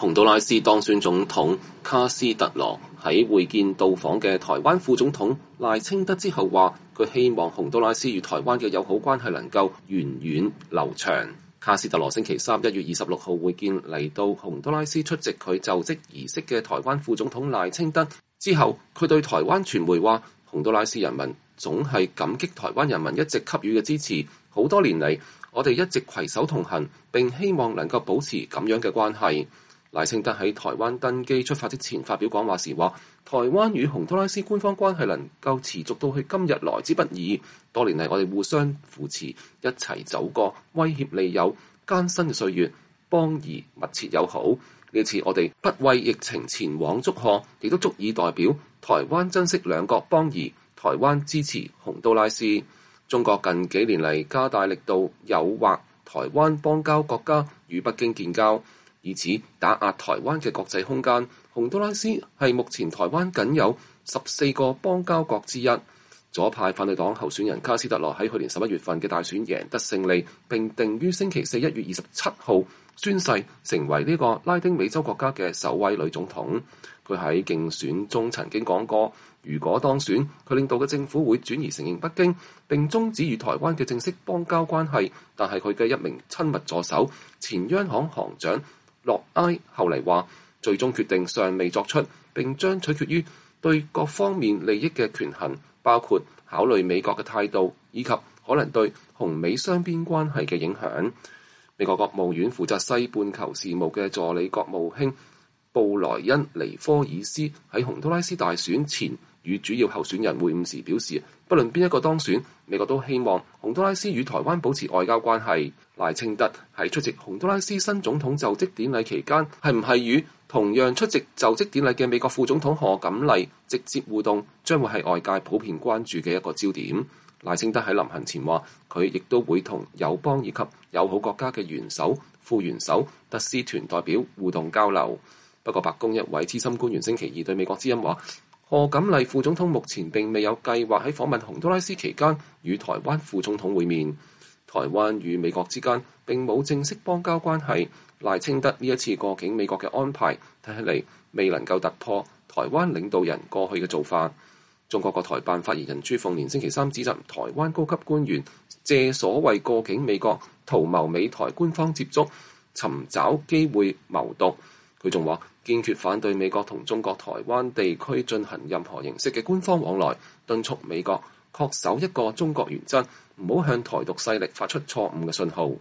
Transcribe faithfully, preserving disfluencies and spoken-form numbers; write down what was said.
洪都拉斯當選總統卡斯特羅喺會見到訪嘅台灣副總統賴清德之後話，佢希望洪都拉斯與台灣嘅友好關係能夠源遠流長。卡斯特羅星期三一月二十六號會見嚟到洪都拉斯出席佢就職儀式嘅台灣副總統賴清德之後，佢對台灣傳媒話，洪都拉斯人民總係感激台灣人民一直給予嘅支持，好多年嚟我哋一直攜手同行，並希望能夠保持咁樣嘅關係。賴清德喺台灣登機出發之前發表講話時話，台灣與洪都拉斯官方關係能夠持續到去今日來之不易。多年嚟我哋互相扶持，一齊走過威脅利誘艱辛嘅歲月，邦誼密切友好。呢次我哋不畏疫情前往祝賀，亦都足以代表台灣珍惜兩國邦誼，台灣支持洪都拉斯。中國近幾年嚟加大力度誘惑台灣邦交國家與北京建交，以此打壓台灣嘅國際空間。洪都拉斯係目前台灣僅有十四個邦交國之一。左派反對黨候選人卡斯特羅喺去年十一月份嘅大選贏得勝利，並定於星期四一月二十七號宣誓成為呢個拉丁美洲國家嘅首位女總統。佢喺競選中曾經講過，如果當選，佢領導嘅政府會轉移承認北京，並終止與台灣嘅正式邦交關係。但係佢嘅一名親密助手前央行行長洛埃後嚟話，最終決定尚未作出，並將取決於對各方面利益嘅權衡，包括考慮美國嘅態度以及可能對洪美雙邊關係嘅影響。美國國務院負責西半球事務嘅助理國務卿布萊恩尼科爾斯喺洪都拉斯大選前與主要候選人會晤時表示，不論邊一個當選，美國都希望洪都拉斯與台灣保持外交關係。賴清德喺出席洪都拉斯新總統就職典禮期間，係唔係與同樣出席就職典禮嘅美國副總統賀錦麗直接互動，將會係外界普遍關注嘅一個焦點。賴清德喺臨行前話，佢亦都會同友邦以及友好國家嘅元首、副元首、特使團代表互動交流。不過白宮一位資深官員星期二對美國之音話，賀錦麗副總統目前並未有計劃喺訪問洪都拉斯期間與台灣副總統會面。台灣與美國之間並冇正式邦交關係。賴清德呢一次過境美國嘅安排，睇起嚟未能夠突破台灣領導人過去嘅做法。中國國台辦發言人朱鳳蓮星期三指責台灣高級官員借所謂過境美國圖謀美台官方接觸，尋找機會謀獨。佢仲話堅決反對美國同中國台灣地區進行任何形式嘅官方往來，敦促美國恪守一個中國原則，唔好向台獨勢力發出錯誤嘅信號。